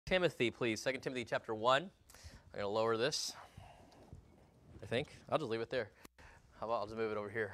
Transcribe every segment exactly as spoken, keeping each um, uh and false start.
Timothy, please. Second Timothy chapter one. I'm going to lower this, I think. I'll just leave it there. How about I'll just move it over here.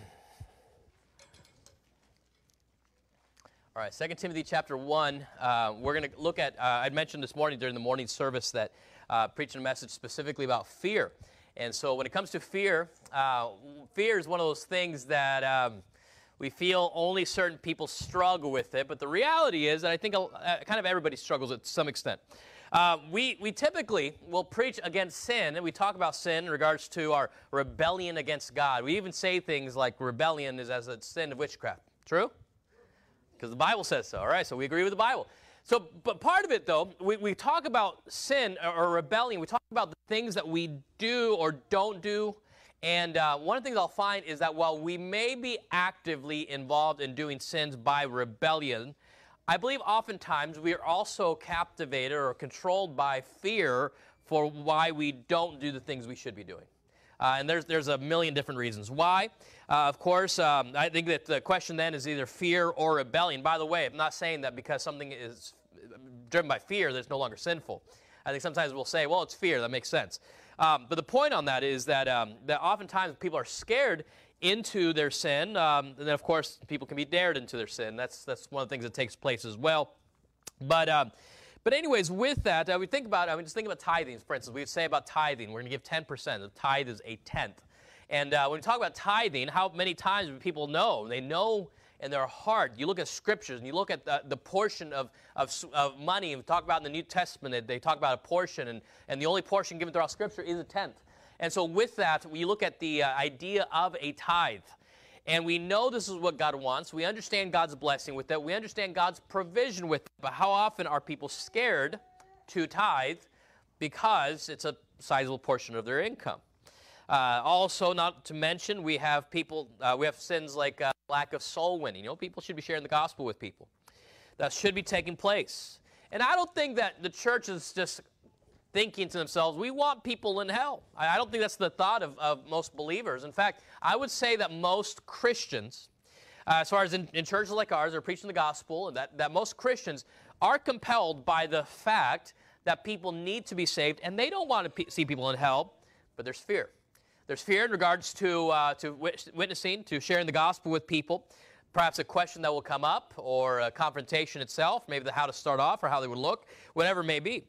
All right, Second Timothy chapter one. Uh, we're going to look at, uh, I mentioned this morning during the morning service that uh, preaching a message specifically about fear. And so when it comes to fear, uh, fear is one of those things that um, we feel only certain people struggle with it. But the reality is that I think uh, kind of everybody struggles it to some extent. Uh, we, we typically will preach against sin, and we talk about sin in regards to our rebellion against God. We even say things like rebellion is as a sin of witchcraft. True? Because the Bible says so, all right? So we agree with the Bible. So, but part of it, though, we, we talk about sin or, or rebellion. We talk about the things that we do or don't do. And uh, one of the things I'll find is that while we may be actively involved in doing sins by rebellion, I believe oftentimes we are also captivated or controlled by fear for why we don't do the things we should be doing. Uh, and there's there's a million different reasons why. Uh, of course, um, I think that the question then is either fear or rebellion. By the way, I'm not saying that because something is driven by fear that it's no longer sinful. I think sometimes we'll say, well, it's fear. That makes sense. Um, but the point on that is that um, that oftentimes people are scared into their sin. Um, and then, of course, people can be dared into their sin. That's, that's one of the things that takes place as well. But... Um, But anyways, with that, uh, we think about, I mean, just think about tithing, for instance. We would say about tithing, we're going to give ten percent. The tithe is a tenth. And uh, when we talk about tithing, how many times do people know? They know in their heart. You look at scriptures, and you look at the, the portion of, of, of money, and we talk about in the New Testament, they talk about a portion, and, and the only portion given throughout Scripture is a tenth. And so with that, we look at the uh, idea of a tithe. And we know this is what God wants. We understand God's blessing with it. We understand God's provision with it. But how often are people scared to tithe because it's a sizable portion of their income? Uh, also, not to mention, we have people, uh, we have sins like uh, lack of soul winning. You know, people should be sharing the gospel with people. That should be taking place. And I don't think that the church is just thinking to themselves, we want people in hell. I don't think that's the thought of, of most believers. In fact, I would say that most Christians, uh, as far as in, in churches like ours, are preaching the gospel, and that, that most Christians are compelled by the fact that people need to be saved, and they don't want to pe- see people in hell, but there's fear. There's fear in regards to, uh, to witnessing, to sharing the gospel with people, perhaps a question that will come up, or a confrontation itself, maybe the how to start off or how they would look, whatever it may be.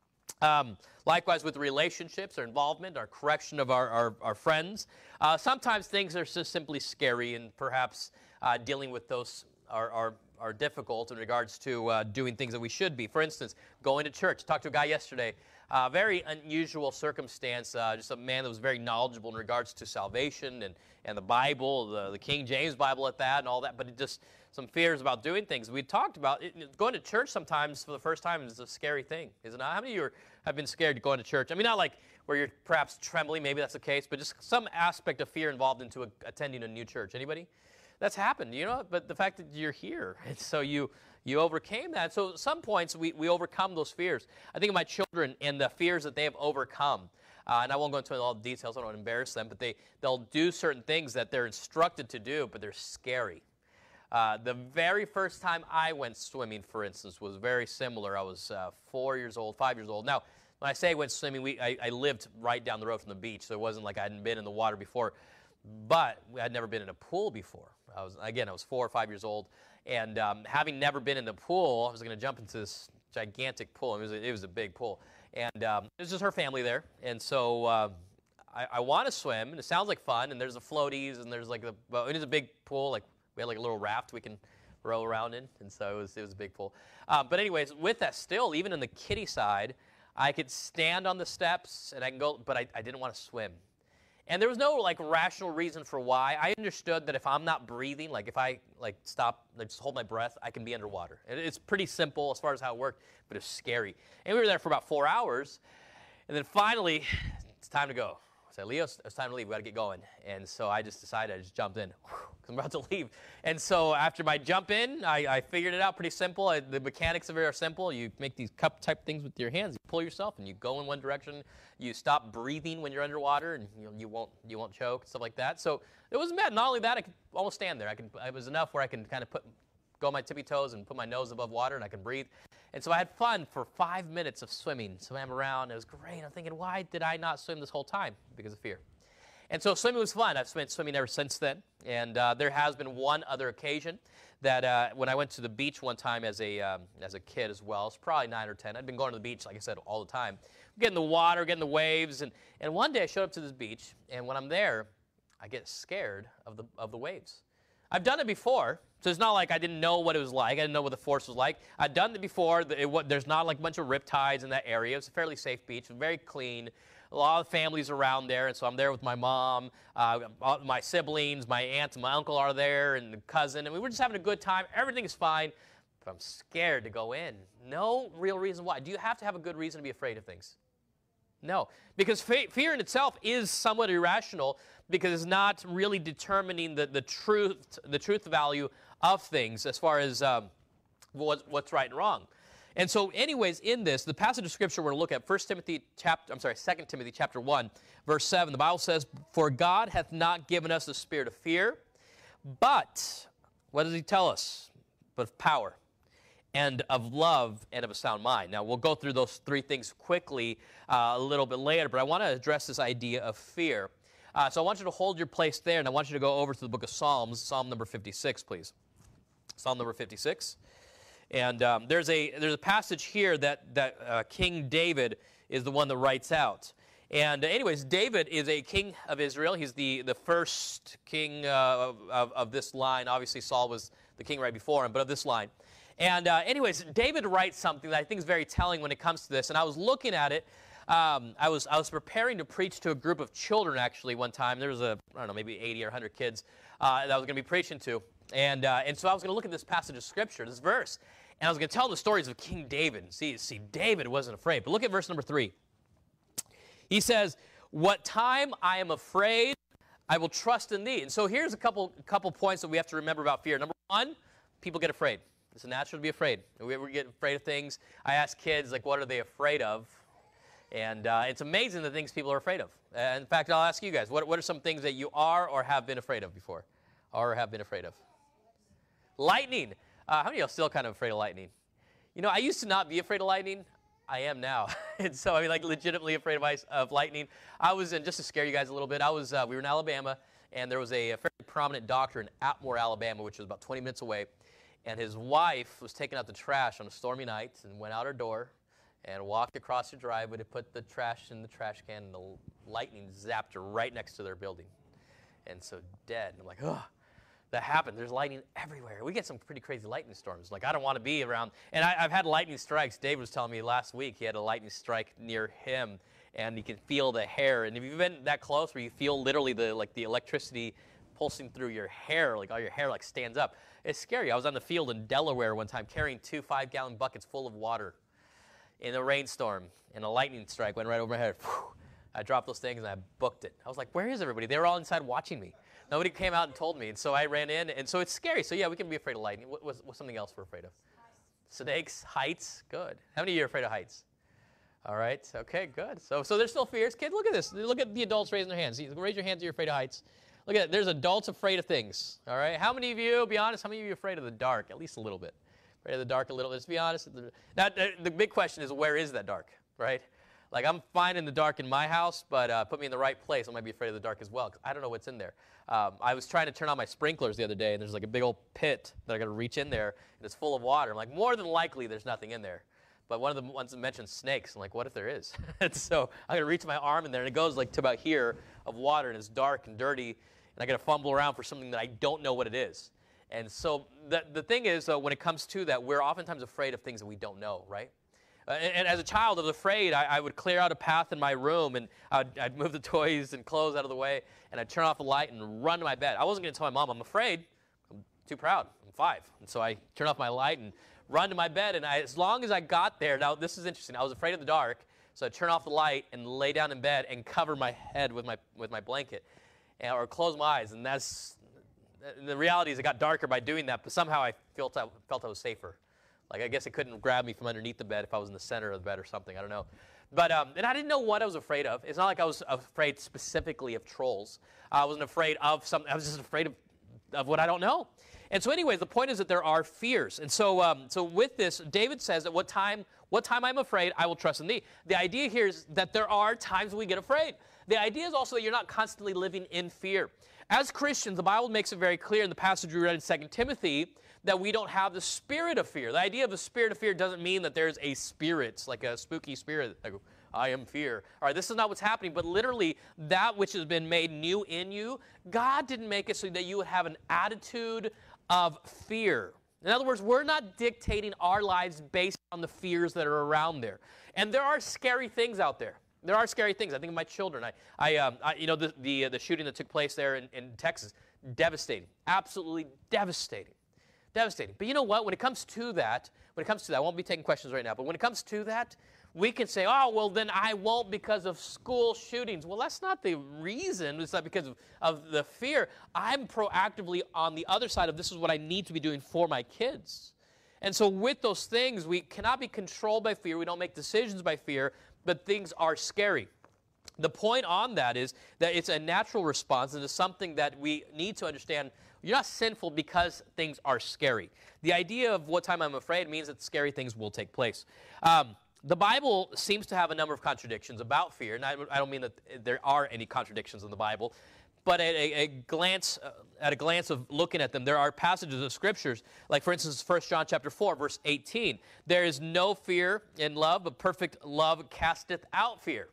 Um, likewise with relationships or involvement or correction of our, our, our friends. Uh, sometimes things are just simply scary, and perhaps uh, dealing with those are, are, are difficult in regards to uh, doing things that we should be. For instance, going to church. Talked to a guy yesterday, uh, very unusual circumstance, uh, just a man that was very knowledgeable in regards to salvation and, and the Bible, the, the King James Bible at that and all that, but it just some fears about doing things. We talked about it, going to church sometimes for the first time is a scary thing, isn't it? How many of you are, have been scared going to church? I mean, not like where you're perhaps trembling, maybe that's the case, but just some aspect of fear involved into a, attending a new church. Anybody? That's happened, you know, but the fact that you're here, and so you you overcame that. So at some points, we, we overcome those fears. I think of my children and the fears that they have overcome. Uh, and I won't go into all the details, I don't want to embarrass them, but they, they'll do certain things that they're instructed to do, but they're scary. Uh, the very first time I went swimming, for instance, was very similar. I was uh, four years old, five years old. Now, when I say went swimming, we, I, I lived right down the road from the beach, so it wasn't like I hadn't been in the water before. But I'd never been in a pool before. I was Again, I was four or five years old. And um, having never been in the pool, I was going to jump into this gigantic pool. It was a, it was a big pool. And um, it was just her family there. And so uh, I, I want to swim, and it sounds like fun. And there's the floaties, and there's like a, well, it is a big pool, like we had like a little raft we can row around in, and so it was, it was a big pool. Uh, but anyways, with that still, even in the kiddie side, I could stand on the steps, and I can go, but I, I didn't want to swim. And there was no like rational reason for why. I understood that if I'm not breathing, like if I like stop, like just hold my breath, I can be underwater. And it's pretty simple as far as how it worked, but it's scary. And we were there for about four hours, and then finally, it's time to go. I said, Leo, it's time to leave. We got to get going. And so I just decided, I just jumped in. I'm about to leave. And so after my jump in, I, I figured it out pretty simple. I, the mechanics of it are simple. You make these cup type things with your hands. You pull yourself, and you go in one direction. You stop breathing when you're underwater, and you, you won't you won't choke, stuff like that. So it wasn't bad. Not only that, I could almost stand there. I could. It was enough where I can kind of put go on my tippy toes and put my nose above water, and I can breathe. And so I had fun for five minutes of swimming, swam around. It was great. I'm thinking, why did I not swim this whole time? Because of fear. And so swimming was fun. I've been swimming ever since then. And uh, there has been one other occasion that uh, when I went to the beach one time as a, um, as a kid as well, it's probably nine or ten. I'd been going to the beach, like I said, all the time. Getting the water, getting the waves. And, and one day I showed up to this beach, and when I'm there, I get scared of the, of the waves. I've done it before, so it's not like I didn't know what it was like. I didn't know what the force was like. I've done it before. It, it, there's not like a bunch of riptides in that area. It's a fairly safe beach, very clean. A lot of families around there, and so I'm there with my mom, uh, my siblings, my aunt and my uncle are there, and the cousin, and we were just having a good time. Everything is fine, but I'm scared to go in. No real reason why. Do you have to have a good reason to be afraid of things? No, because fe fear in itself is somewhat irrational because it's not really determining the, the truth, the truth value of things as far as um, what, what's right and wrong. And so anyways, in this, the passage of Scripture we're going to look at, First Timothy chapter, I'm sorry, Second Timothy chapter one, verse seven, the Bible says, "For God hath not given us the spirit of fear, but," what does he tell us? "But of power, and of love, and of a sound mind." Now, we'll go through those three things quickly uh, a little bit later, but I want to address this idea of fear. Uh, so I want you to hold your place there, and I want you to go over to the book of Psalms, Psalm number fifty-six, please. Psalm number fifty-six. And um, there's a there's a passage here that that uh, King David is the one that writes out. And uh, anyways, David is a king of Israel. He's the the first king uh, of of this line. Obviously, Saul was the king right before him, but of this line. And uh, anyways, David writes something that I think is very telling when it comes to this. And I was looking at it. Um, I was I was preparing to preach to a group of children actually one time. There was a I don't know maybe eighty or one hundred kids uh, that I was going to be preaching to. And, uh, and so I was going to look at this passage of Scripture, this verse, and I was going to tell the stories of King David. See, see, David wasn't afraid. But look at verse number three. He says, "What time I am afraid, I will trust in thee." And so here's a couple, couple points that we have to remember about fear. Number one, people get afraid. It's natural to be afraid. We, we get afraid of things. I ask kids, like, what are they afraid of? And uh, it's amazing the things people are afraid of. Uh, in fact, I'll ask you guys, what, what are some things that you are or have been afraid of before? Or have been afraid of? Lightning. Uh, how many of you are still kind of afraid of lightning? You know, I used to not be afraid of lightning. I am now. And so, I mean, like, legitimately afraid of, ice, of lightning. I was, and just to scare you guys a little bit, I was, uh, we were in Alabama, and there was a, a fairly prominent doctor in Atmore, Alabama, which was about twenty minutes away. And his wife was taking out the trash on a stormy night and went out her door and walked across her driveway to put the trash in the trash can, and the lightning zapped her right next to their building. And so dead. And I'm like, oh. That happened. There's lightning everywhere. We get some pretty crazy lightning storms. Like, I don't want to be around. And I, I've had lightning strikes. Dave was telling me last week he had a lightning strike near him, and you can feel the hair. And if you've been that close where you feel literally the like the electricity pulsing through your hair, like all your hair like stands up, it's scary. I was on the field in Delaware one time carrying two five-gallon buckets full of water in a rainstorm, and a lightning strike went right over my head. Whew. I dropped those things, and I booked it. I was like, where is everybody? They were all inside watching me. Nobody came out and told me, and so I ran in, and so it's scary. So yeah, we can be afraid of lightning. What, what's, what's something else we're afraid of? Snakes, heights, good. How many of you are afraid of heights? All right, okay, good. So, so there's still fears. Kids, look at this. Look at the adults raising their hands. Raise your hands if you're afraid of heights. Look at it. There's adults afraid of things, all right? How many of you, be honest, how many of you are afraid of the dark? At least a little bit. Afraid of the dark a little bit. Let's be honest. Now, the big question is, where is that dark, right? Like, I'm fine in the dark in my house, but uh, put me in the right place, I might be afraid of the dark as well, because I don't know what's in there. Um, I was trying to turn on my sprinklers the other day, and there's like a big old pit that I got to reach in there, and it's full of water. I'm like, more than likely, there's nothing in there. But one of the ones that mentioned snakes, I'm like, what if there is? And so I'm going to reach my arm in there, and it goes like to about here of water, and it's dark and dirty, and I got to fumble around for something that I don't know what it is. And so the, the thing is, uh, when it comes to that, we're oftentimes afraid of things that we don't know, right? Uh, and, and as a child, I was afraid. I, I would clear out a path in my room, and I'd, I'd move the toys and clothes out of the way, and I'd turn off the light and run to my bed. I wasn't going to tell my mom, I'm afraid. I'm too proud. I'm five. And so I turn off my light and run to my bed, and I, as long as I got there, now this is interesting, I was afraid of the dark, so I'd turn off the light and lay down in bed and cover my head with my, with my blanket, and, or close my eyes, and that's, the reality is it got darker by doing that, but somehow I felt I, felt I was safer. Like, I guess it couldn't grab me from underneath the bed if I was in the center of the bed or something. I don't know. But, um, and I didn't know what I was afraid of. It's not like I was afraid specifically of trolls. I wasn't afraid of something. I was just afraid of, of what I don't know. And so anyways, the point is that there are fears. And so um, so with this, David says that what time, what time I'm afraid, I will trust in thee. The idea here is that there are times when we get afraid. The idea is also that you're not constantly living in fear. As Christians, the Bible makes it very clear in the passage we read in Second Timothy that we don't have the spirit of fear. The idea of the spirit of fear doesn't mean that there's a spirit, like a spooky spirit, like I am fear. All right, this is not what's happening, but literally that which has been made new in you, God didn't make it so that you would have an attitude of fear. In other words, we're not dictating our lives based on the fears that are around there. And there are scary things out there. There are scary things. I think of my children. I, I, um, I you know, the, the, uh, the shooting that took place there in, in Texas, devastating, absolutely devastating, devastating. But you know what? When it comes to that, when it comes to that, I won't be taking questions right now, but when it comes to that, we can say, oh, well, then I won't because of school shootings. Well, that's not the reason. It's not because of, of the fear. I'm proactively on the other side of this is what I need to be doing for my kids. And so with those things, we cannot be controlled by fear. We don't make decisions by fear, but things are scary. The point on that is that it's a natural response, and it's something that we need to understand. You're not sinful because things are scary. The idea of what time I'm afraid means that scary things will take place. Um, The Bible seems to have a number of contradictions about fear, and I, I don't mean that there are any contradictions in the Bible, but at a, a glance, uh, at a glance of looking at them, there are passages of scriptures, like for instance, First John chapter four, verse eighteen. There is no fear in love, but perfect love casteth out fear.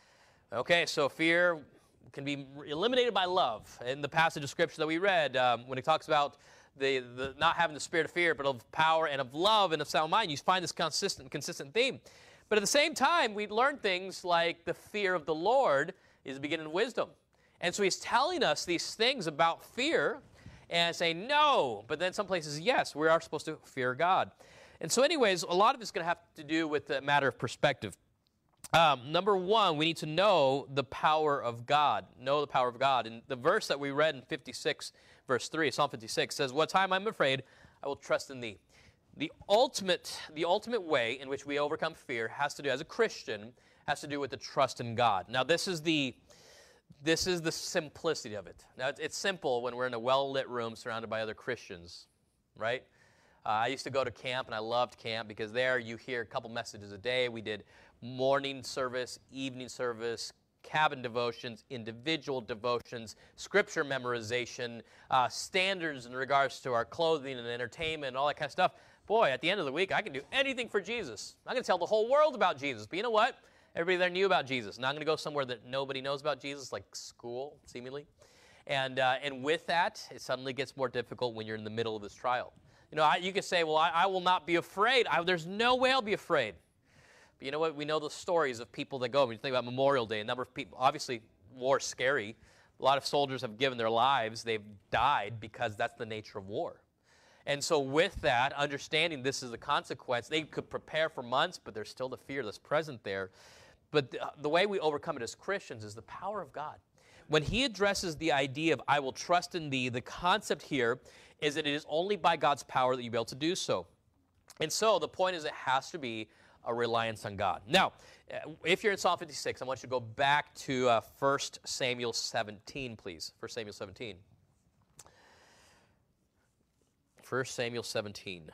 Okay, so fear can be eliminated by love. In the passage of scripture that we read, um, when it talks about The, the not having the spirit of fear, but of power and of love and of sound mind, you find this consistent, consistent theme. But at the same time, we learn things like the fear of the Lord is the beginning of wisdom. And so he's telling us these things about fear and saying no, but then some places, yes, we are supposed to fear God. And so anyways, a lot of it's going to have to do with the matter of perspective. Um, number one, we need to know the power of God. Know the power of God. And the verse that we read in fifty-six, verse three, Psalm fifty-six, says, what time I'm afraid, I will trust in thee. The ultimate, the ultimate way in which we overcome fear has to do, as a Christian, has to do with the trust in God. Now, this is the, this is the simplicity of it. Now, it's, it's simple when we're in a well-lit room surrounded by other Christians, right? Uh, I used to go to camp, and I loved camp because there you hear a couple messages a day. We did morning service, evening service, cabin devotions, individual devotions, scripture memorization, uh, standards in regards to our clothing and entertainment and all that kind of stuff. Boy, at the end of the week, I can do anything for Jesus. I can tell the whole world about Jesus. But you know what? Everybody there knew about Jesus. Now I'm going to go somewhere that nobody knows about Jesus, like school, seemingly. And, uh, and with that, it suddenly gets more difficult when you're in the middle of this trial. You know, I, you can say, well, I, I will not be afraid. I, there's no way I'll be afraid. But you know what? We know the stories of people that go. When you think about Memorial Day, a number of people, obviously, war is scary. A lot of soldiers have given their lives. They've died because that's the nature of war. And so with that, understanding this is the consequence, they could prepare for months, but there's still the fear that's present there. But the, the way we overcome it as Christians is the power of God. When he addresses the idea of I will trust in thee, the concept here is that it is only by God's power that you'll be able to do so. And so the point is it has to be a reliance on God. Now, if you're in Psalm fifty-six, I want you to go back to uh, First Samuel seventeen, please. First Samuel seventeen. First Samuel seventeen.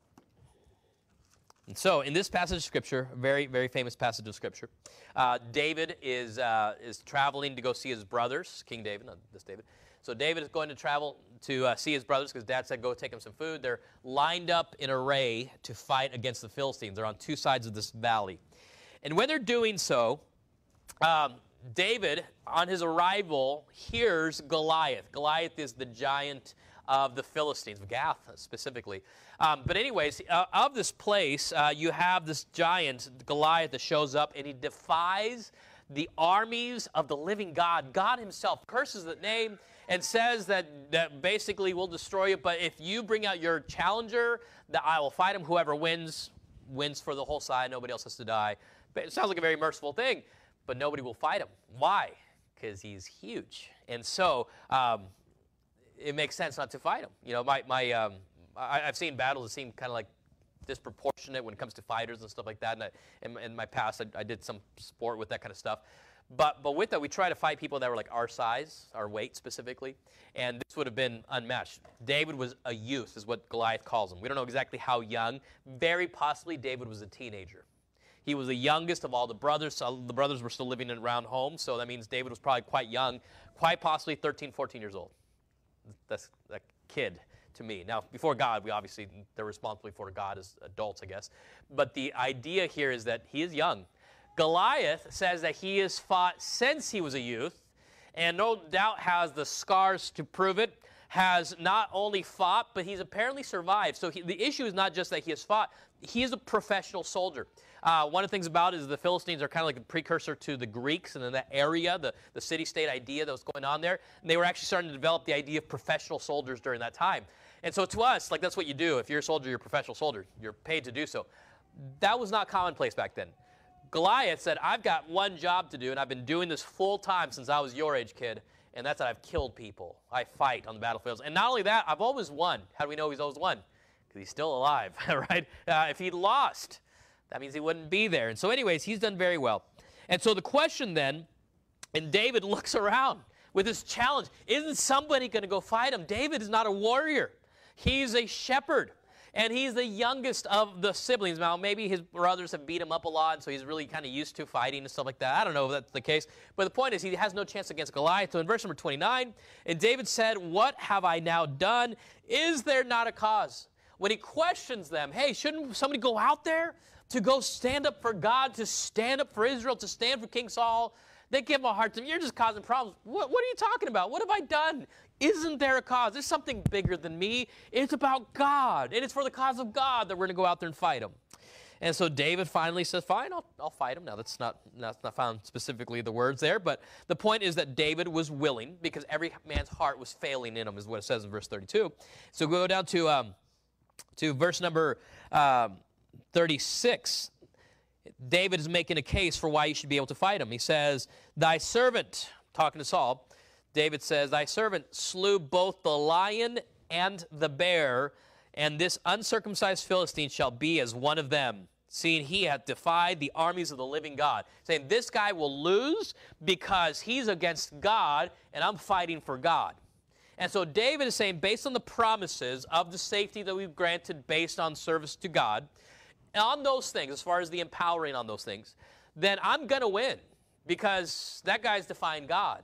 And so, in this passage of Scripture, a very, very famous passage of Scripture, uh, David is, uh, is traveling to go see his brothers, King David, not this David. So David is going to travel to uh, see his brothers because Dad said go take him some food. They're lined up in array to fight against the Philistines. They're on two sides of this valley. And when they're doing so, um, David, on his arrival, hears Goliath. Goliath is the giant of the Philistines, of Gath specifically. Um, but anyways, uh, of this place, uh, you have this giant, Goliath, that shows up, and he defies the armies of the living God. God himself curses the name and says that, that basically will destroy you, but if you bring out your challenger, that I will fight him. Whoever wins, wins for the whole side. Nobody else has to die. But it sounds like a very merciful thing, but nobody will fight him. Why? Because he's huge. And so um, it makes sense not to fight him. You know, my, my um, I, I've seen battles that seem kind of like disproportionate when it comes to fighters and stuff like that. And I, in, in my past, I, I did some sport with that kind of stuff. But, but with that, we try to fight people that were like our size, our weight specifically, and this would have been unmatched. David was a youth, is what Goliath calls him. We don't know exactly how young. Very possibly David was a teenager. He was the youngest of all the brothers. So the brothers were still living around home, so that means David was probably quite young, quite possibly thirteen, fourteen years old. That's a kid to me. Now, before God, we obviously, they're responsible for God as adults, I guess. But the idea here is that he is young. Goliath says that he has fought since he was a youth, and no doubt has the scars to prove it, has not only fought, but he's apparently survived. So he, the issue is not just that he has fought, he is a professional soldier. Uh, one of the things about it is the Philistines are kind of like a precursor to the Greeks, and in that area, the, the city-state idea that was going on there, and they were actually starting to develop the idea of professional soldiers during that time. And so to us, like that's what you do. If you're a soldier, you're a professional soldier. You're paid to do so. That was not commonplace back then. Goliath said, I've got one job to do, and I've been doing this full time since I was your age, kid, and that's that I've killed people. I fight on the battlefields. And not only that, I've always won. How do we know he's always won? Because he's still alive, right? Uh, if he'd lost, that means he wouldn't be there. And so anyways, he's done very well. And so the question then, and David looks around with this challenge, isn't somebody going to go fight him? David is not a warrior. He's a shepherd. And he's the youngest of the siblings. Now, maybe his brothers have beat him up a lot, so he's really kind of used to fighting and stuff like that. I don't know if that's the case. But the point is, he has no chance against Goliath. So in verse number twenty-nine, and David said, what have I now done? Is there not a cause? When he questions them, hey, shouldn't somebody go out there to go stand up for God, to stand up for Israel, to stand for King Saul? They give him a hard time. You're just causing problems. What, what are you talking about? What have I done? Isn't there a cause? There's something bigger than me. It's about God. And it's for the cause of God that we're going to go out there and fight him. And so David finally says, fine, I'll, I'll fight him. Now, that's not, that's not found specifically the words there, but the point is that David was willing because every man's heart was failing in him, is what it says in verse thirty-two. So go down to, um, to verse number um, thirty-six. David is making a case for why you should be able to fight him. He says, thy servant, talking to Saul, David says, thy servant slew both the lion and the bear, and this uncircumcised Philistine shall be as one of them, seeing he hath defied the armies of the living God. Saying this guy will lose because he's against God, and I'm fighting for God. And so David is saying, based on the promises of the safety that we've granted based on service to God, on those things, as far as the empowering on those things, then I'm going to win because that guy's defying God.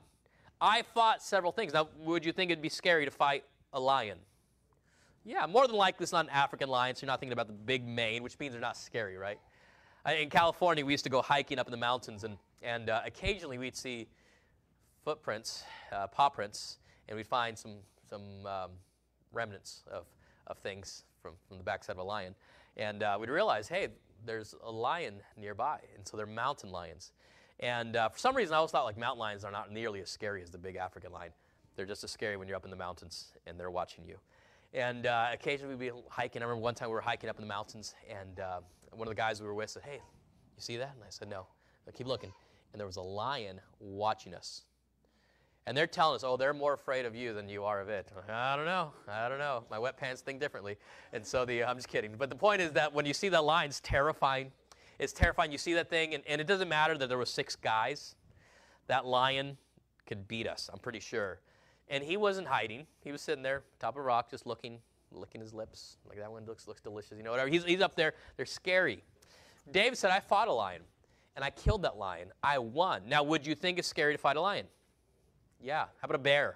I fought several things. Now, would you think it'd be scary to fight a lion? Yeah, more than likely it's not an African lion, so you're not thinking about the big mane, which means they're not scary, right? In California, we used to go hiking up in the mountains, and, and uh, occasionally we'd see footprints, uh, paw prints, and we'd find some, some um, remnants of, of things from, from the backside of a lion. And uh, we'd realize, hey, there's a lion nearby, and so they're mountain lions. And uh, for some reason, I always thought like mountain lions are not nearly as scary as the big African lion. They're just as scary when you're up in the mountains and they're watching you. And uh, occasionally we'd be hiking. I remember one time we were hiking up in the mountains, and uh, one of the guys we were with said, hey, you see that? And I said, no. I keep looking. And there was a lion watching us. And they're telling us, oh, they're more afraid of you than you are of it. I don't know. I don't know. My wet pants think differently. And so the, I'm just kidding. But the point is that when you see that lion, it's terrifying. It's terrifying. You see that thing, and, and it doesn't matter that there were six guys. That lion could beat us, I'm pretty sure. And he wasn't hiding. He was sitting there, top of a rock, just looking, licking his lips. Like, that one looks, looks delicious. You know, whatever. He's, he's up there. They're scary. David said, I fought a lion, and I killed that lion. I won. Now, would you think it's scary to fight a lion? Yeah. How about a bear?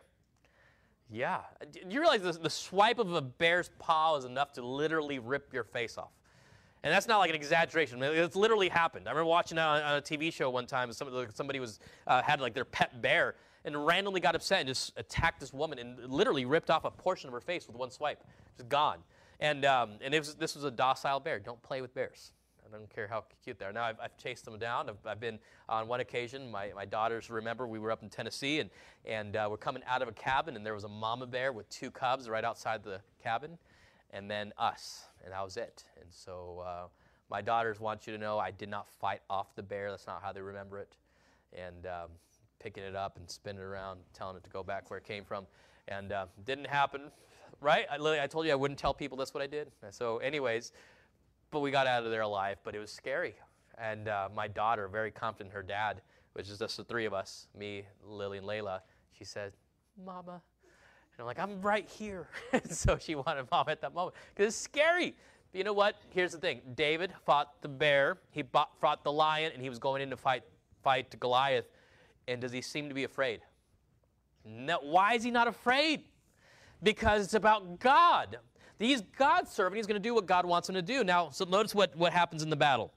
Yeah. Do you realize the, the swipe of a bear's paw is enough to literally rip your face off? And that's not like an exaggeration. I mean, it's literally happened. I remember watching that on, on a T V show one time. Somebody, somebody was uh, had like their pet bear and randomly got upset and just attacked this woman and literally ripped off a portion of her face with one swipe. Just gone. And um, and it was, this was a docile bear. Don't play with bears. I don't care how cute they are. Now, I've, I've chased them down. I've, I've been on one occasion. My, my daughters remember we were up in Tennessee, and, and uh, we're coming out of a cabin, and there was a mama bear with two cubs right outside the cabin, and then us, and that was it. And so uh, my daughters want you to know I did not fight off the bear. That's not how they remember it. And um, picking it up and spinning it around, telling it to go back where it came from. And uh, didn't happen, right? I, literally, I told you I wouldn't tell people that's what I did. So anyways, but we got out of there alive, but it was scary. And uh, my daughter, very confident her dad which is just the three of us, me, Lily, and Layla, she said, Mama. And I'm like, I'm right here. So she wanted Mom at that moment, because it's scary. But you know what? Here's the thing. David fought the bear. He fought the lion, and he was going in to fight, fight Goliath. And does he seem to be afraid? No. Why is he not afraid? Because it's about God. He's God's servant. He's going to do what God wants him to do. Now, so notice what, what happens in the battle.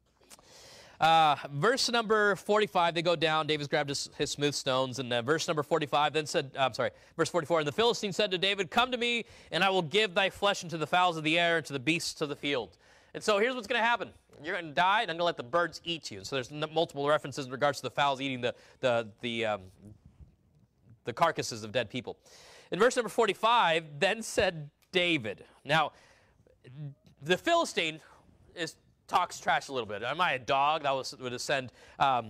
Uh, verse number forty-five, they go down. David's grabbed his, his smooth stones. And uh, verse number forty-five then said, I'm sorry, verse forty-four, and the Philistine said to David, come to me, and I will give thy flesh unto the fowls of the air and to the beasts of the field. And so here's what's going to happen. You're going to die, and I'm going to let the birds eat you. And so there's multiple references in regards to the fowls eating the, the, the, um, the carcasses of dead people. In verse number forty-five, then said David. Now, the Philistine is talks trash a little bit. Am I a dog that was, would ascend, um,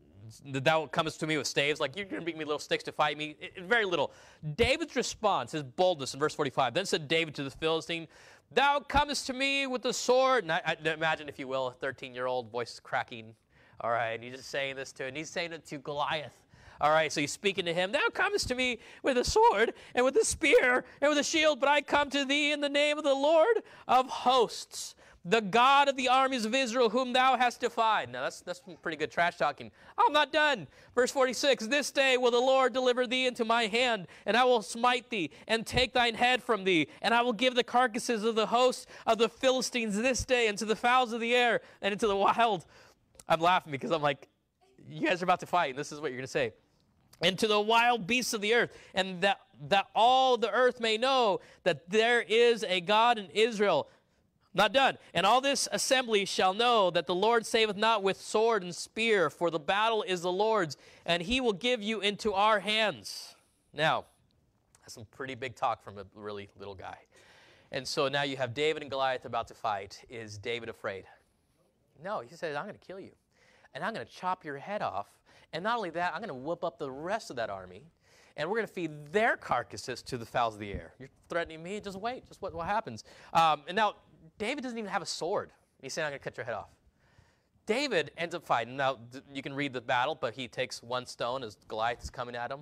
that comes to me with staves? Like, you're going to bring me little sticks to fight me? It, it, very little. David's response, his boldness in verse forty-five, then said David to the Philistine, thou comest to me with the sword. And I, I, imagine, if you will, a thirteen-year-old voice cracking. All right, and he's just saying this to, and he's saying it to Goliath. All right, so he's speaking to him. Thou comest to me with a sword and with a spear and with a shield, but I come to thee in the name of the Lord of hosts, the God of the armies of Israel, whom thou hast defied. Now, that's, that's some pretty good trash talking. I'm not done. Verse forty-six, this day will the Lord deliver thee into my hand, and I will smite thee, and take thine head from thee, and I will give the carcasses of the hosts of the Philistines this day unto the fowls of the air and into the wild. I'm laughing because I'm like, you guys are about to fight, and this is what you're going to say. And to the wild beasts of the earth, and that, that all the earth may know that there is a God in Israel. Not done. And all this assembly shall know that the Lord saveth not with sword and spear, for the battle is the Lord's, and he will give you into our hands. Now, that's some pretty big talk from a really little guy. And so now you have David and Goliath about to fight. Is David afraid? No, he says, I'm going to kill you, and I'm going to chop your head off. And not only that, I'm going to whoop up the rest of that army, and we're going to feed their carcasses to the fowls of the air. You're threatening me? Just wait. Just what, what happens? Um, and now, David doesn't even have a sword. He's saying, I'm going to cut your head off. David ends up fighting. Now, you can read the battle, but he takes one stone as Goliath is coming at him.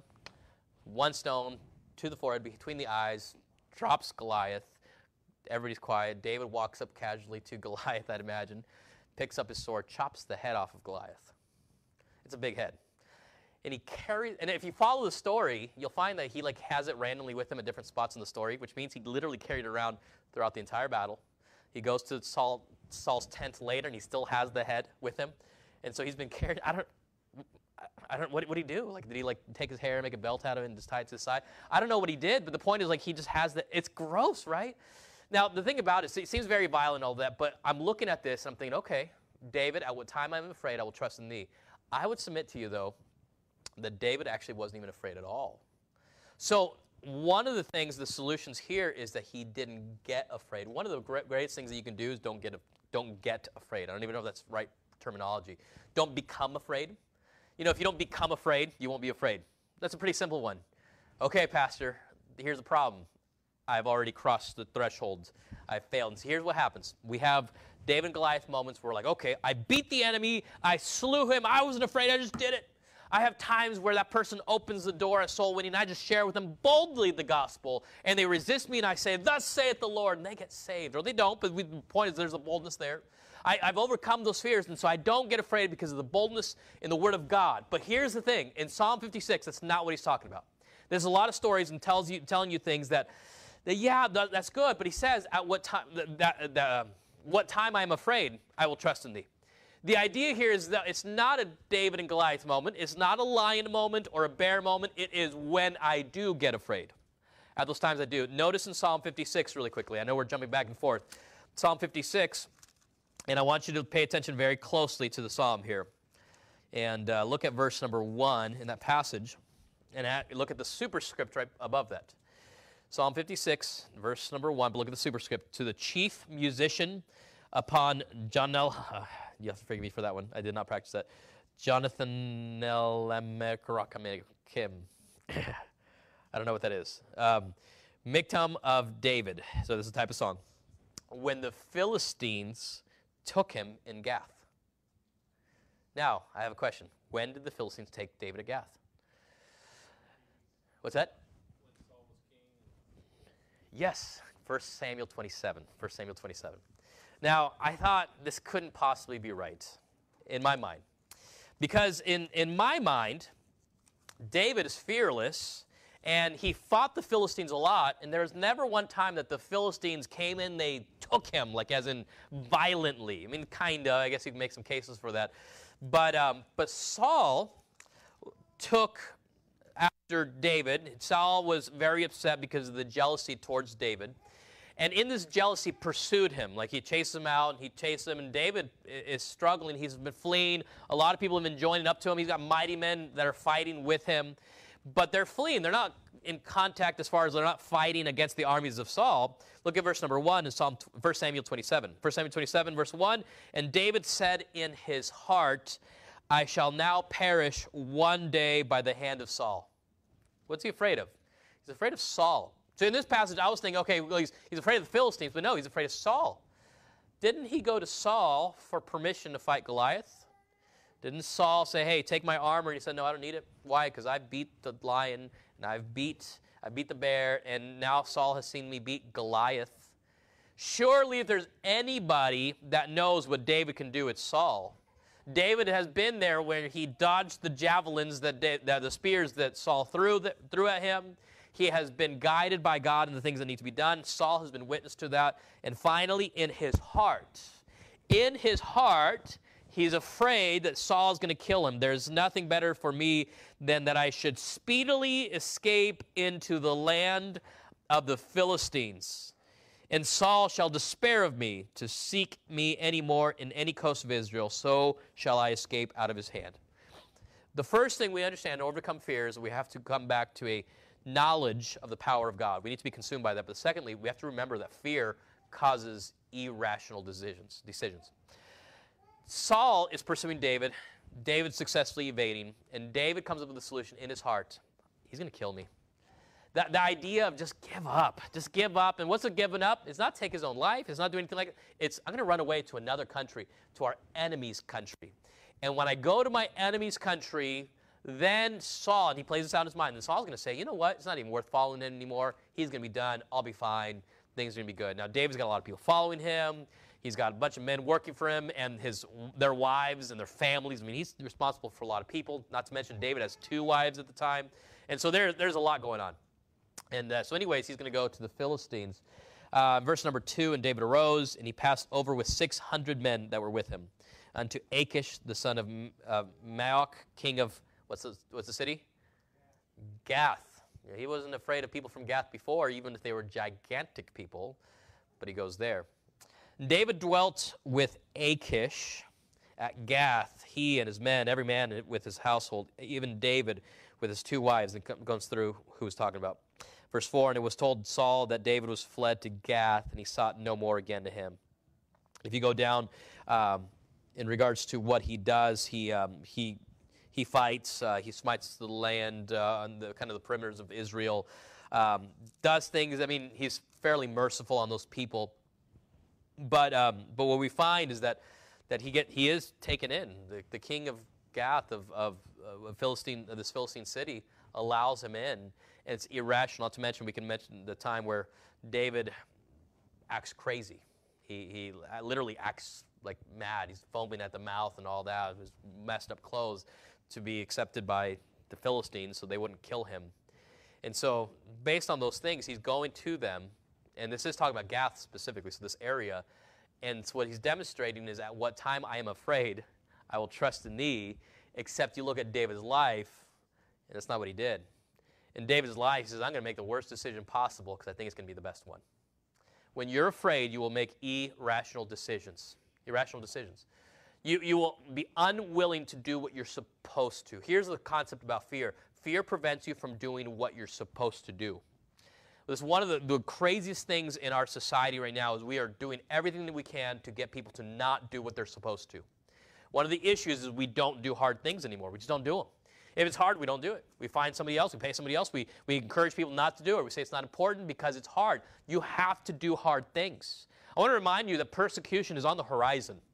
One stone to the forehead, between the eyes, drops Goliath. Everybody's quiet. David walks up casually to Goliath, I'd imagine, picks up his sword, chops the head off of Goliath. It's a big head. And he carries, and if you follow the story, you'll find that he like has it randomly with him at different spots in the story, which means he literally carried it around throughout the entire battle. He goes to Saul, Saul's tent later, and he still has the head with him. And so he's been carried, I don't, I don't, what, what did he do? Like, did he like take his hair and make a belt out of it and just tie it to his side? I don't know what he did, but the point is like he just has the, it's gross, right? Now, the thing about it, it seems very violent and all that, but I'm looking at this and I'm thinking, okay, David, at what time I'm afraid, I will trust in thee. I would submit to you, though, that David actually wasn't even afraid at all. So one of the things, the solutions here is that he didn't get afraid. One of the great, greatest things that you can do is don't get, don't get afraid. I don't even know if that's right terminology. Don't become afraid. You know, if you don't become afraid, you won't be afraid. That's a pretty simple one. Okay, Pastor, here's the problem. I've already crossed the threshold. I've failed. And so here's what happens. We have David and Goliath moments where we're like, okay, I beat the enemy. I slew him. I wasn't afraid. I just did it. I have times where that person opens the door of soul winning, and I just share with them boldly the gospel, and they resist me, and I say, thus saith the Lord, and they get saved. Or they don't, but the point is there's a boldness there. I, I've overcome those fears, and so I don't get afraid because of the boldness in the Word of God. But here's the thing. In Psalm fifty-six, that's not what he's talking about. There's a lot of stories and tells you, telling you things that, that yeah, that, that's good, but he says, at what time, that, that, that, uh, what time I am afraid, I will trust in thee. The idea here is that it's not a David and Goliath moment. It's not a lion moment or a bear moment. It is when I do get afraid. At those times I do. Notice in Psalm fifty-six really quickly. I know we're jumping back and forth. Psalm fifty-six, and I want you to pay attention very closely to the psalm here. And uh, look at verse number one in that passage, and at, look at the superscript right above that. Psalm fifty-six, verse number one, but look at the superscript. To the chief musician upon Jonel... Uh, You have to forgive me for that one. I did not practice that. Jonathan Kim. I don't know what that is. Um, Miktam of David. So this is a type of song. When the Philistines took him in Gath. Now, I have a question. When did the Philistines take David at Gath? What's that? When Saul was king. Yes, First Samuel twenty-seven. First Samuel twenty-seven. Now, I thought this couldn't possibly be right in my mind. Because in, in my mind, David is fearless, and he fought the Philistines a lot, and there was never one time that the Philistines came in, they took him, like as in violently. I mean, kind of. I guess you can make some cases for that. But, um, but Saul took after David. Saul was very upset because of the jealousy towards David. And in this jealousy, pursued him. Like he chased him out, and he chased him, and David is struggling. He's been fleeing. A lot of people have been joining up to him. He's got mighty men that are fighting with him. But they're fleeing. They're not in contact as far as they're not fighting against the armies of Saul. Look at verse number one in Psalm, First Samuel twenty-seven. First Samuel twenty-seven, verse one, and David said in his heart, I shall now perish one day by the hand of Saul. What's he afraid of? He's afraid of Saul. So in this passage, I was thinking, okay, well, he's, he's afraid of the Philistines, but no, he's afraid of Saul. Didn't he go to Saul for permission to fight Goliath? Didn't Saul say, hey, take my armor? And he said, no, I don't need it. Why? Because I beat the lion, and I've beat, I beat the bear, and now Saul has seen me beat Goliath. Surely if there's anybody that knows what David can do, it's Saul. David has been there where he dodged the javelins, that, that the spears that Saul threw, that, threw at him. He has been guided by God in the things that need to be done. Saul has been witness to that. And finally, in his heart, in his heart, he's afraid that Saul is going to kill him. There's nothing better for me than that I should speedily escape into the land of the Philistines. And Saul shall despair of me to seek me any more in any coast of Israel. So shall I escape out of his hand. The first thing we understand to overcome fear is that we have to come back to a knowledge of the power of God. We need to be consumed by that. But secondly, we have to remember that fear causes irrational decisions. decisions. Saul is pursuing David. David's successfully evading. And David comes up with a solution in his heart. He's going to kill me. The, the idea of just give up. Just give up. And what's it giving up? It's not take his own life. It's not do anything like it. It's I'm going to run away to another country, to our enemy's country. And when I go to my enemy's country, then Saul, and he plays this out in his mind, and Saul's going to say, you know what, it's not even worth following him anymore. He's going to be done. I'll be fine. Things are going to be good. Now, David's got a lot of people following him. He's got a bunch of men working for him and his their wives and their families. I mean, he's responsible for a lot of people, not to mention David has two wives at the time. And so there, there's a lot going on. And uh, so anyways, he's going to go to the Philistines. Uh, verse number two, and David arose, and he passed over with six hundred men that were with him unto Achish, the son of uh, Maoch, king of What's the, what's the city? Gath. Yeah, he wasn't afraid of people from Gath before, even if they were gigantic people, but he goes there. David dwelt with Achish at Gath, he and his men, every man with his household, even David with his two wives. And it goes through who he's talking about. Verse four, and it was told Saul that David was fled to Gath, and he sought no more again to him. If you go down um, in regards to what he does, he um, he He fights, uh, he smites the land uh, on the kind of the perimeters of Israel, um, does things. I mean, he's fairly merciful on those people. But um, but what we find is that that he get he is taken in. The, the king of Gath of of, of Philistine of this Philistine city allows him in, and it's irrational. Not to mention, we can mention the time where David acts crazy. He he literally acts like mad. He's foaming at the mouth and all that. His messed up clothes, to be accepted by the Philistines so they wouldn't kill him. And so based on those things, he's going to them, and this is talking about Gath specifically, so this area, and so what he's demonstrating is at what time I am afraid, I will trust in thee, except you look at David's life, and that's not what he did. In David's life, he says, I'm going to make the worst decision possible because I think it's going to be the best one. When you're afraid, you will make irrational decisions. Irrational decisions. You, you will be unwilling to do what you're supposed to. Here's the concept about fear. Fear prevents you from doing what you're supposed to do. This is one of the, the craziest things in our society right now is we are doing everything that we can to get people to not do what they're supposed to. One of the issues is we don't do hard things anymore. We just don't do them. If it's hard, we don't do it. We find somebody else. We pay somebody else. We, we encourage people not to do it. We say it's not important because it's hard. You have to do hard things. I want to remind you that persecution is on the horizon.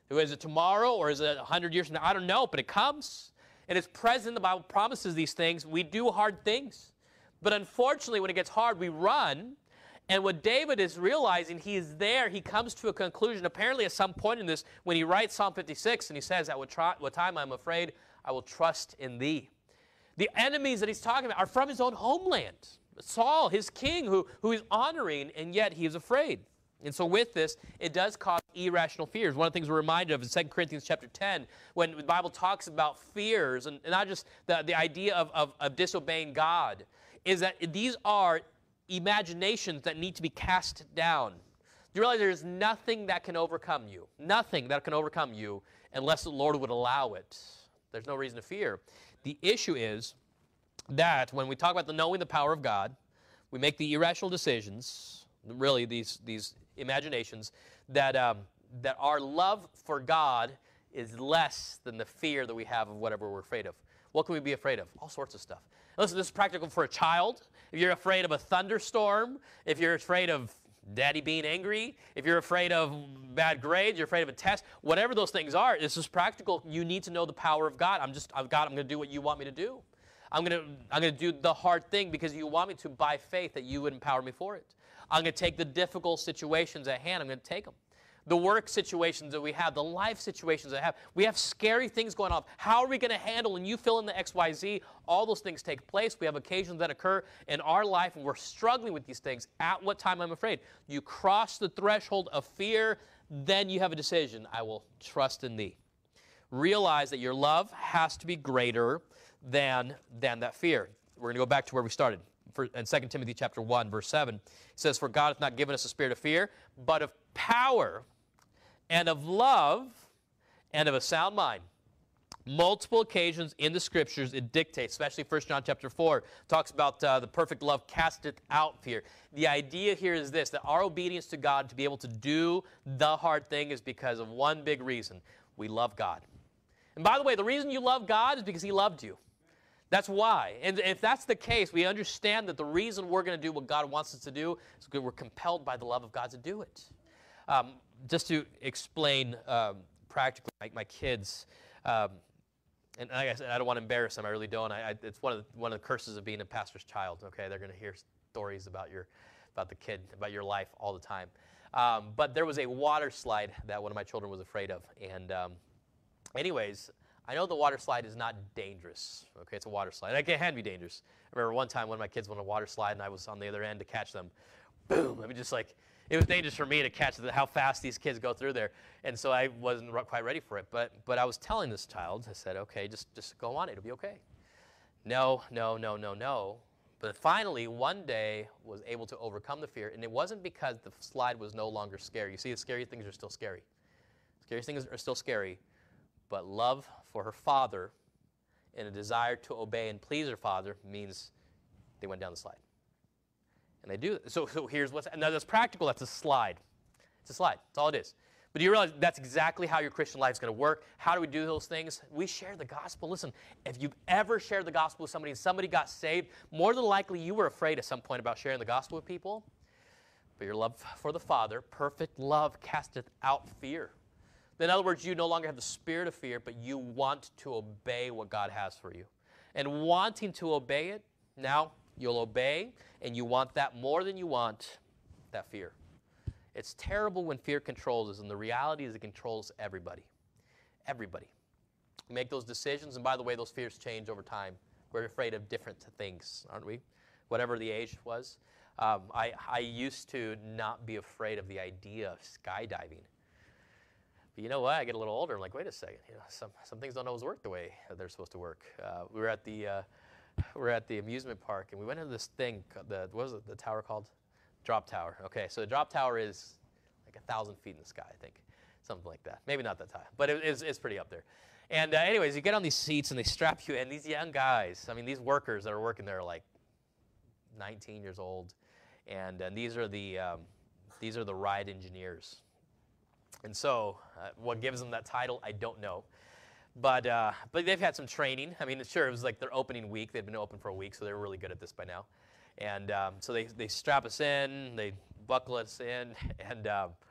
Is it tomorrow or is it one hundred years from now? I don't know, but it comes. And it's present. The Bible promises these things. We do hard things. But unfortunately, when it gets hard, we run. And what David is realizing, he is there. He comes to a conclusion, apparently at some point in this, when he writes Psalm fifty-six, and he says, at what, try, what time I'm afraid, I will trust in thee. The enemies that he's talking about are from his own homeland. Saul, his king, who, who he's honoring, and yet he is afraid. And so with this, it does cause irrational fears. One of the things we're reminded of in Second Corinthians chapter ten, when the Bible talks about fears, and not just the, the idea of, of, of disobeying God, is that these are imaginations that need to be cast down. Do you realize there is nothing that can overcome you? Nothing that can overcome you unless the Lord would allow it. There's no reason to fear. The issue is that when we talk about the knowing the power of God, we make the irrational decisions, really these, these imaginations, that, um, that our love for God is less than the fear that we have of whatever we're afraid of. What can we be afraid of? All sorts of stuff. Listen, this is practical for a child. If you're afraid of a thunderstorm, if you're afraid of daddy being angry, if you're afraid of bad grades, you're afraid of a test, whatever those things are, this is practical. You need to know the power of God. I'm just, I've got, I'm going to do what you want me to do. I'm going to, I'm going to do the hard thing because you want me to by faith that you would empower me for it. I'm going to take the difficult situations at hand. I'm going to take them. The work situations that we have, the life situations that I have. We have scary things going on. How are we going to handle, and you fill in the X Y Z, all those things take place. We have occasions that occur in our life, and we're struggling with these things. At what time I'm afraid? You cross the threshold of fear, then you have a decision. I will trust in thee. Realize that your love has to be greater than, than that fear. We're going to go back to where we started. For, in Second Timothy chapter one, verse seven, it says, for God hath not given us a spirit of fear, but of power, and of love, and of a sound mind. Multiple occasions in the Scriptures it dictates, especially First John chapter four, talks about uh, the perfect love casteth out fear. The idea here is this, that our obedience to God to be able to do the hard thing is because of one big reason. We love God. And by the way, the reason you love God is because He loved you. That's why. And if that's the case, we understand that the reason we're going to do what God wants us to do is because we're compelled by the love of God to do it. Um, just to explain um, practically, my, my kids, um, and like I said, I don't want to embarrass them. I really don't. I, I, it's one of the, one of the curses of being a pastor's child. Okay, they're going to hear stories about your, about the kid, about your life all the time. Um, but there was a water slide that one of my children was afraid of, and um, anyways, I know the water slide is not dangerous. Okay, it's a water slide. It can be dangerous. I remember one time one of my kids went on a water slide, and I was on the other end to catch them. Boom! I mean, just like. It was dangerous for me to catch the, how fast these kids go through there, and so I wasn't quite ready for it. But but I was telling this child, I said, okay, just, just go on, it'll be okay. No, no, no, no, no. But finally, one day, was able to overcome the fear, and it wasn't because the slide was no longer scary. You see, the scary things are still scary. Scary things are still scary, but love for her father and a desire to obey and please her father means they went down the slide. And they do. So, so here's what's, now that's practical, that's a slide. It's a slide, that's all it is. But do you realize that's exactly how your Christian life is going to work? How do we do those things? We share the gospel. Listen, if you've ever shared the gospel with somebody and somebody got saved, more than likely you were afraid at some point about sharing the gospel with people. But your love for the Father, perfect love, casteth out fear. In other words, you no longer have the spirit of fear, but you want to obey what God has for you. And wanting to obey it, now you'll obey, and you want that more than you want that fear. It's terrible when fear controls us, and the reality is it controls everybody. Everybody. We make those decisions, and by the way, those fears change over time. We're afraid of different things, aren't we? Whatever the age was. Um, I, I used to not be afraid of the idea of skydiving. But you know what? I get a little older. I'm like, wait a second. You know, some, some things don't always work the way they're supposed to work. Uh, we were at the... Uh, We're at the amusement park, and we went into this thing, the, what was it, the tower called? Drop tower. Okay, so the drop tower is like a thousand feet in the sky, I think. Something like that. Maybe not that high, but it, it's, it's pretty up there. And uh, anyways, you get on these seats, and they strap you in. These young guys, I mean, these workers that are working there are like nineteen years old, and, and these are the um, these are the ride engineers. And so uh, what gives them that title, I don't know. But uh, but they've had some training. I mean, sure, it was like their opening week. They'd been open for a week, so they were really good at this by now. And um, so they, they strap us in, they buckle us in, and um,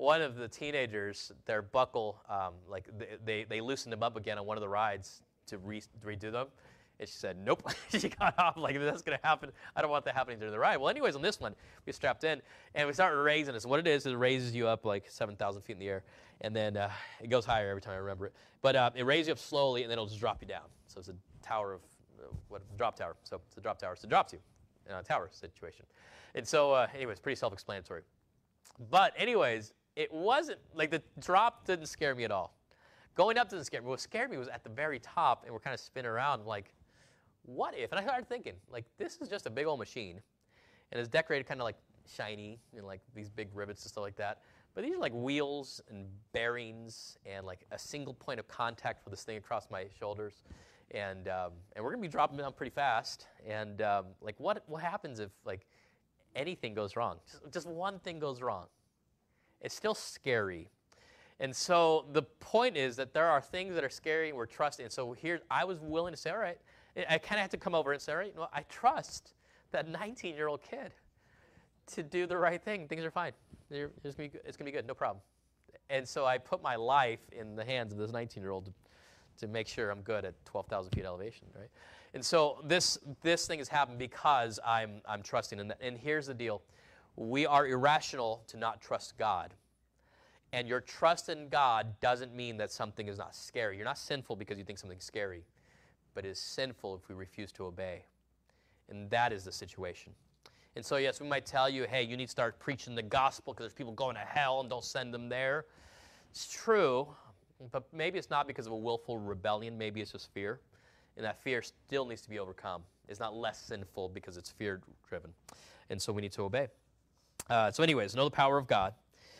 one of the teenagers, their buckle, um, like they, they, they loosened them up again on one of the rides to re- redo them. And she said, nope. She got off like, if that's going to happen, I don't want that happening during the ride. Well, anyways, on this one, we strapped in, and we started raising it. So what it is, is it raises you up like seven thousand feet in the air, and then uh, it goes higher every time I remember it. But uh, it raises you up slowly, and then it'll just drop you down. So it's a tower of, uh, what, drop tower. So it's a drop tower. So it drops you in a tower situation. And so, uh, anyways, pretty self-explanatory. But anyways, it wasn't, like the drop didn't scare me at all. Going up didn't scare me. What scared me was at the very top, and we're kind of spinning around, like, what if? And I started thinking, like, this is just a big old machine, and it's decorated kind of like shiny, and like these big rivets and stuff like that. But these are like wheels and bearings and like a single point of contact for this thing across my shoulders. And um, and we're gonna be dropping down pretty fast. And um, like, what what happens if like anything goes wrong? Just, just one thing goes wrong. It's still scary. And so the point is that there are things that are scary, and we're trusting. And so here, I was willing to say, all right. I kind of had to come over and say, all right, you know, I trust that nineteen-year-old kid to do the right thing. Things are fine. They're, it's going to be good, no problem. And so I put my life in the hands of this nineteen-year-old to, to make sure I'm good at twelve thousand feet elevation, right? And so this this thing has happened because I'm I'm trusting in that. And here's the deal. We are irrational to not trust God. And your trust in God doesn't mean that something is not scary. You're not sinful because you think something's scary, but it is sinful if we refuse to obey. And that is the situation. And so, yes, we might tell you, hey, you need to start preaching the gospel because there's people going to hell and don't send them there. It's true, but maybe it's not because of a willful rebellion. Maybe it's just fear. And that fear still needs to be overcome. It's not less sinful because it's fear-driven. And so we need to obey. Uh, so anyways, know the power of God.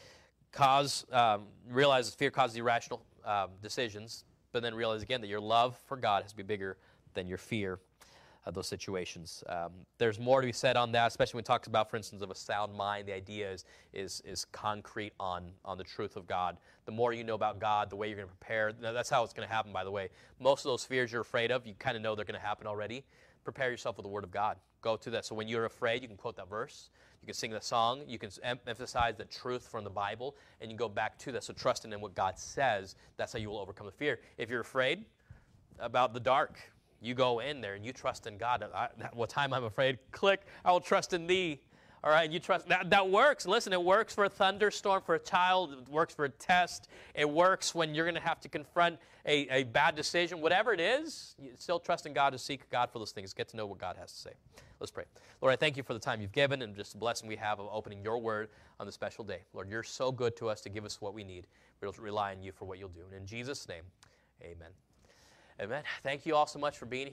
Cause, um, realize that fear causes irrational um, decisions, but then realize again that your love for God has to be bigger than your fear of those situations. Um, there's more to be said on that, especially when it talks about, for instance, of a sound mind. The idea is, is, is concrete on, on the truth of God. The more you know about God, the way you're going to prepare. Now, that's how it's going to happen, by the way. Most of those fears you're afraid of, you kind of know they're going to happen already. Prepare yourself with the Word of God. Go to that. So when you're afraid, you can quote that verse. You can sing the song. You can em- emphasize the truth from the Bible, and you go back to that. So trusting in what God says, that's how you will overcome the fear. If you're afraid about the dark, you go in there and you trust in God. I, what time I'm afraid, click, I will trust in thee. All right, and you trust, that, that works. Listen, it works for a thunderstorm, for a child. It works for a test. It works when you're going to have to confront a, a bad decision. Whatever it is, you still trust in God to seek God for those things. Get to know what God has to say. Let's pray. Lord, I thank you for the time you've given and just the blessing we have of opening your word on this special day. Lord, you're so good to us to give us what we need. We'll rely on you for what you'll do. And in Jesus' name, amen. Amen. Thank you all so much for being here.